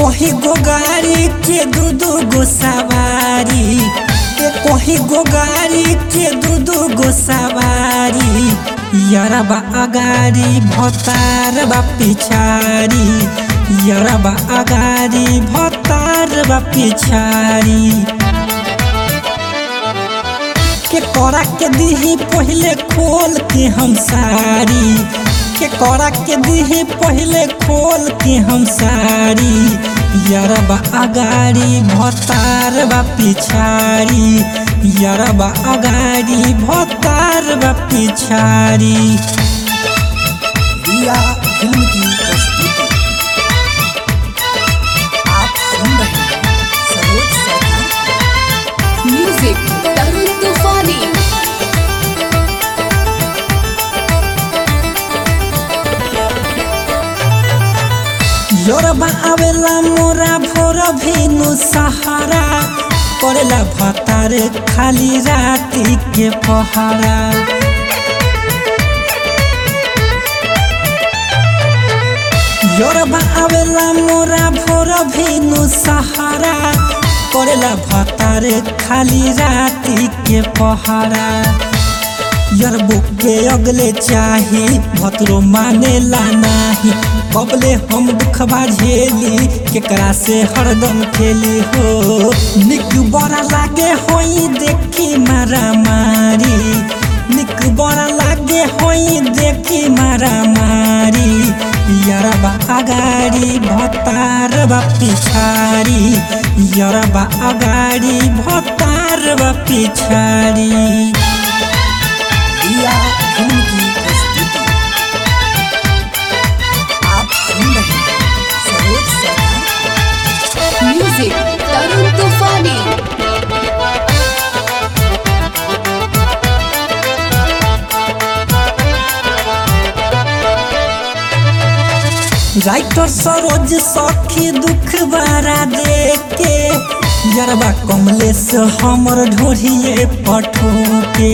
कोही गो गाड़ी के दू गो सवारी, कोही गो गाड़ी के दू गो सवारी। यरबा अगाड़ी भतार बा पिछाड़ी, यरबा अगाड़ी भतार बा पिछाड़ी। के करा के दीही पहले खोल के हम साड़ी, के करा के दीही पहले खोल के हम साड़ी। यरबा अगाड़ी भतार बा पिछाड़ी, यरबा अगाड़ी भतार बा पिछाड़ी। रिया फिल्म की प्रस्तुति आप सुन रहे हैं सरोज सरकार। म्यूजिक तरुण तूफानी। यरबा आवेला मोरा भोर भेनु सहारा, करेला भतार खाली राती के पहरा। यरबा आवेला मोरा भोर भेनु सहारा, करेला भतार खाली राती के पहरा। यरबो के अगले चाही भतरो मानेला नाही, कबले हम दुखबा झेली केकरा से हरदम खेली हो। निक बड़ा लागे होई देखी मारा मारी, निक बड़ा लागे होई देखी मारा मारी। यरबा अगाड़ी भतार बा पिछाड़ी, यरबा अगाड़ी भतार बा पिछाड़ी। रिया फिल्म की प्रस्तुति आप सुन रहे हैं सरोज सरकार। म्यूजिक तरुण तूफानी। राइटर सरोज सखी दुख बारा देके, यरबा कमलेश हमर ढोढ़िए पठोके।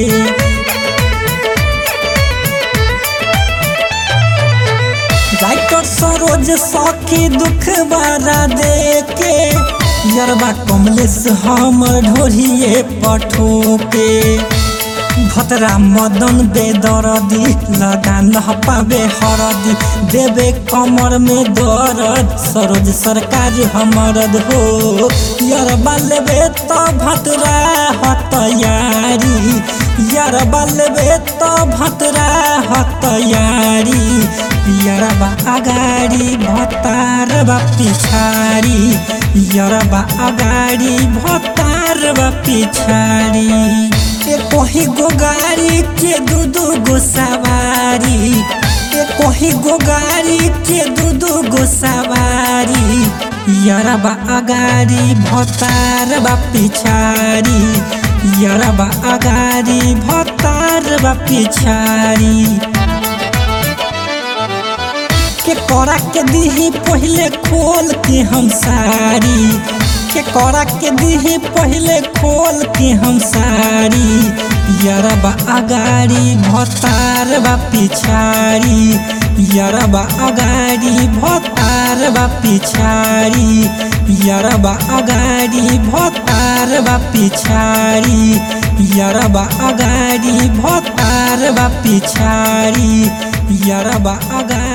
राइटर सरोज सखी दुख बारा देके, यरबा कमलेश हमर ढोढ़िए पठोके। भतरा मदन बेदरदी लगा न पावे हरदी, देवे कमर में दर्द सरोज सरकार हमरद हो। यरबा लेबे तो भतरा हतयारी, यरबा लेबे तो भतरा हतयारी। यरबा अगाड़ी भतार बा पिछाड़ी, यरबा अगाड़ी भतार बा पिछाड़ी। कोही गो गाड़ी के दू गो सवारी, कोही गो गाड़ी के दू गो सवारी। यरबा अगाड़ी भतार बा पिछाड़ी, यरबा अगाड़ी भतार बा पिछाड़ी। के करा के दीही पहले खोल के हम साड़ी, के करा के दीही पहले खोल के हम साड़ी। यरबा अगाड़ी भतार बा पिछाड़ी, यरबा अगाड़ी भतार बा पिछाड़ी, यरबा अगाड़ी भतार बा पिछाड़ी, यरबा अगाड़ी भतार बा पिछाड़ी। यरबा अगाड़ी